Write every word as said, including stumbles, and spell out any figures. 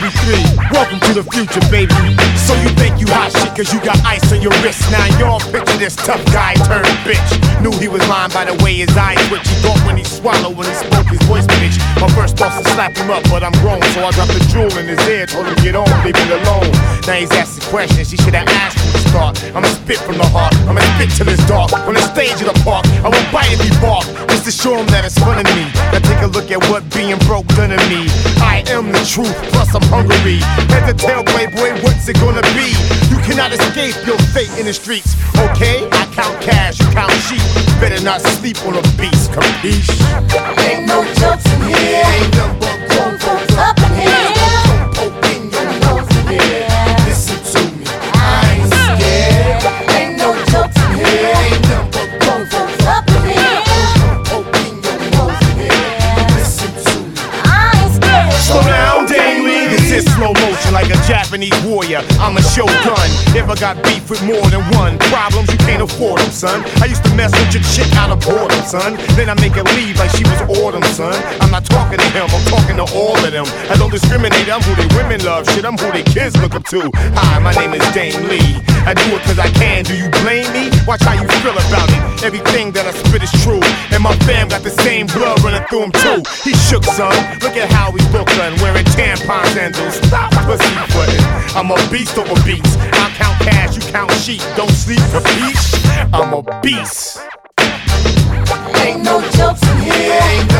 fifty-three, welcome to the future, baby. So you think you hot shit cause you got ice on your wrist. Now y'all picture this tough guy turned bitch. Knew he was lying by the way his eyes twitch. He thought when he swallowed, when he spoke, his voice pitched. My first thoughts to slap him up, but I'm grown, so I dropped the jewel in his ear, told him get on, leave it alone. Now he's asking questions, he should have asked from the start. I'ma spit from the heart, I'ma spit till it's dark. On the stage of the park, I won't bite if he bark, just to show him that it's fun of me. Now take a look at what being broke done to me. I am the truth, plus I'm hungry. Head to tail, playboy, what's it gonna be? You cannot escape your fate in the streets, okay? I count cash, you count sheep. Better not sleep on a beast, capiche? Ain't no jokes in here, ain't no but grown folks up in here. Poking your nose in here, listen to me, I ain't scared. Ain't no jokes in here, ain't no but grown folks up in here. Poking your nose in here, listen to me, I ain't scared. Slow down, Dang Lee. This is slow motion like a Japanese warrior. I'm a shogun. If I got beef with more than one, problems you can't afford them, son. I used to mess with your chick out of boredom, son. Then I make her leave like she was autumn, son. I'm not talking to him, I'm talking to all of them. I don't discriminate, I'm who they women love. Shit, I'm who they kids look up to. Hi, my name is Dame Lee. I do it cause I can. Do you blame me? Watch how you feel about it. Everything that I spit is true. And my fam got the same blood running through him too. He shook, son. Look at how he's Brooklyn, wearing tampon sandals. Stop pussyfooting. I'm a beast over beats. I count cash, you count sheep. Don't sleep for peace. I'm a beast. Ain't no jokes in here, ain't no